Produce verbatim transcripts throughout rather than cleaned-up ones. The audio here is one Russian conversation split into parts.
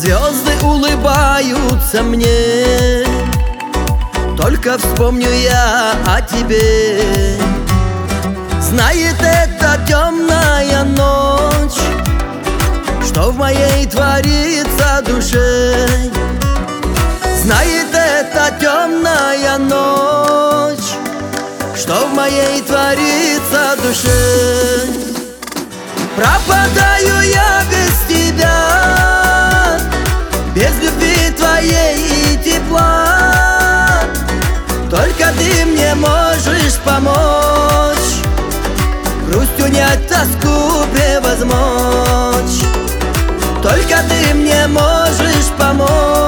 Звезды улыбаются мне, только вспомню я о тебе. Знает эта темная ночь, что в моей творится душе. Знает эта темная ночь, что в моей творится душе. Пропадаю я без тебя, без любви твоей и тепла. Только ты мне можешь помочь, грусть унять, тоску превозмочь. Только ты мне можешь помочь,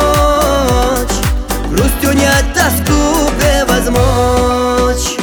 грусть унять, тоску превозмочь.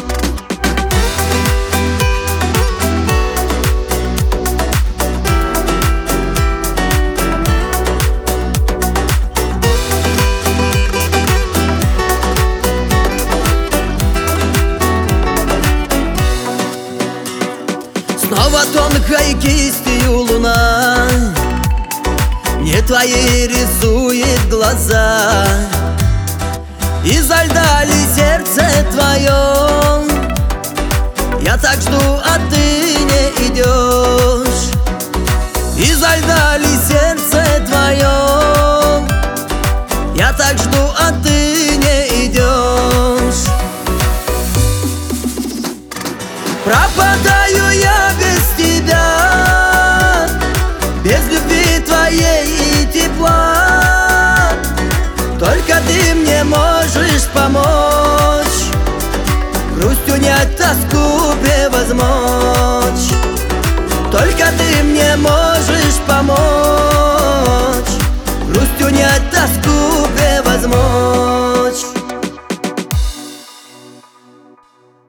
Снова тонкой кистью луна мне твои рисует глаза. Изо льда ли сердце твое? Я так жду, а ты не идешь. Изо льда ли сердце твое? Я так жду, а ты не идешь. Пропадаю я без тебя, без любви твоей и тепла. Только ты мне можешь помочь, грусть унять, тоску превозмочь. Только ты мне можешь помочь, грусть унять, тоску